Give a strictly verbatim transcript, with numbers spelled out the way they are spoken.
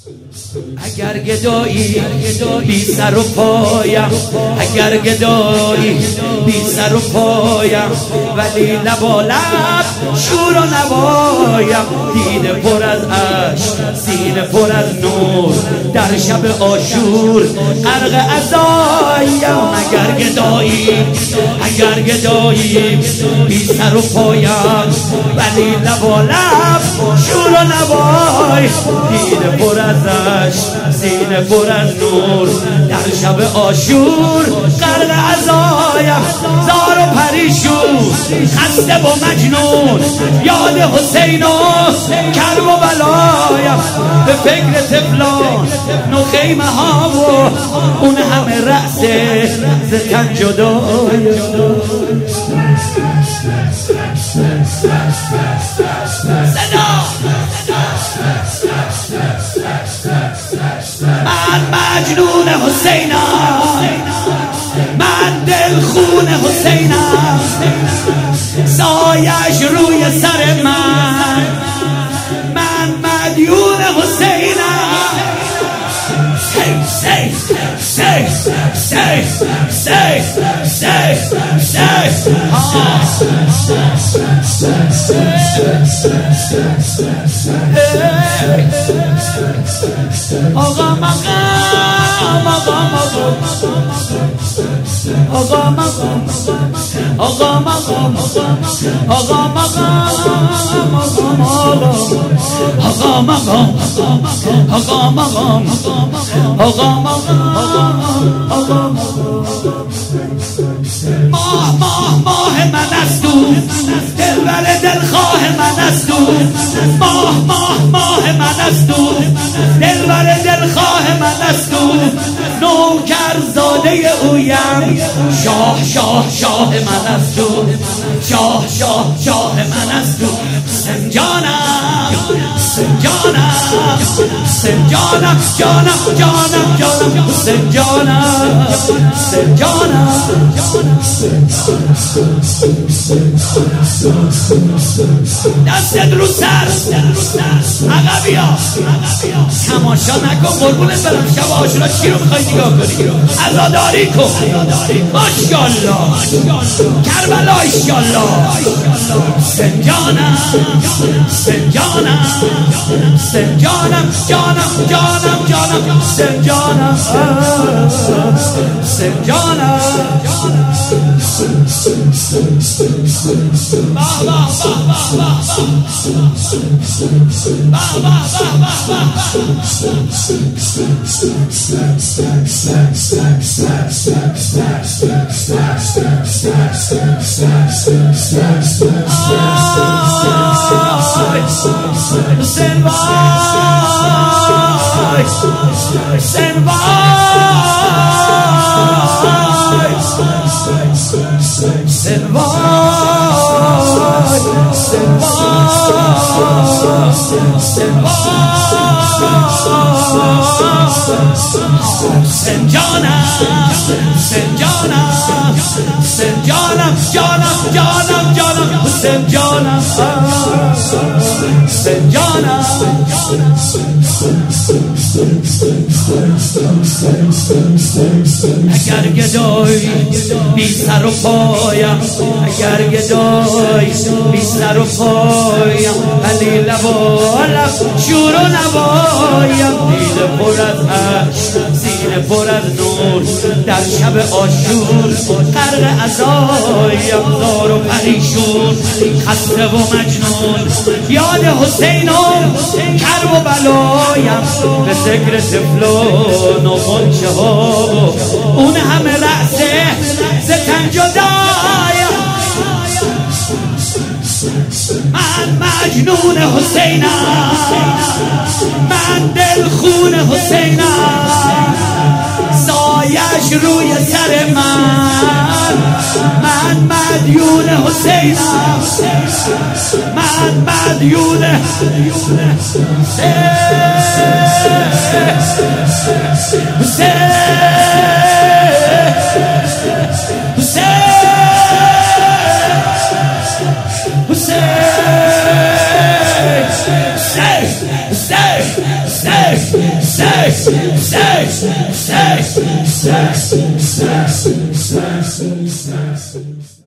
اگر گدایی بی سر و پایم، اگر گدایی بی سر و پایم، ولی لب و لب شور و نوایم. دیده پر از عشق، سینه پر از نور، در شب عاشور غرق عزایم. اگر گدایی اگر گدایی بی سر و پایم، ولی لب و لب شور و نوای. دیده پر از عشق، سینه پر از نور، در شب عاشور غرق عزایم. زار و پریشون، خسته و مجنون، یاد حسین و کرب و بلایم. به فکر طفلان نو خیمه ها و اون همه رأسه ز تن جدایم. من مجنون حسینم، من دلخون حسینم، سایش روی سر من، من مدیون حسینم. Say, say, say, say, say, say, say. آقا مقام، آقا مقام، آقا مقام، آقا مقام، آقا مقام، آقا مقام، آقا مقام. ماه ماه ماه من است او، دلبر دلخواه من است او. ماه ماه ماه من است او، دلبر دلخواه من است او. نوکر زاده اویم، شاه شاه شاه من است او، شاه شاه شاه من است او. سنجانم سنجانم سنجانم جانم جانم جانم سنجانم سنجانم. دستت رو سر عقبیا، تماشا نکن قربونت برم. شب عاشورا چی رو میخوای نگاه کنی؟ عزاداری کن. ماشاءالله کربلا ایشالله. سنجانم سنجانم سنجانم جانم جانم جانم سنجانم سنجانم. Stand by, stand by, stand by, stand by, Senjana, Senjana, Senjana, Jana, Jana, Jana, Senjana, Senjana. اگر گدایی بی سر و پایم، اگر گدایی بی سر و پایم، ولی لب و لب شور و نوایم. دیده پر از عشق، سینه پر از نور، در شب عاشور غرق عزایم. زار و پریشون، خسته و مجنون، یاد حسین و کرب و بلایم. به ذکر طفلان و غنچه ها اون همه رأسه ز تن جدایم. من مجنون حسینم، من دلخون حسینم، سایش روی سر من، من مدیون حسینم، من مدیون Say, say, say, sex, sex, sex, sex, sex, sex, sex.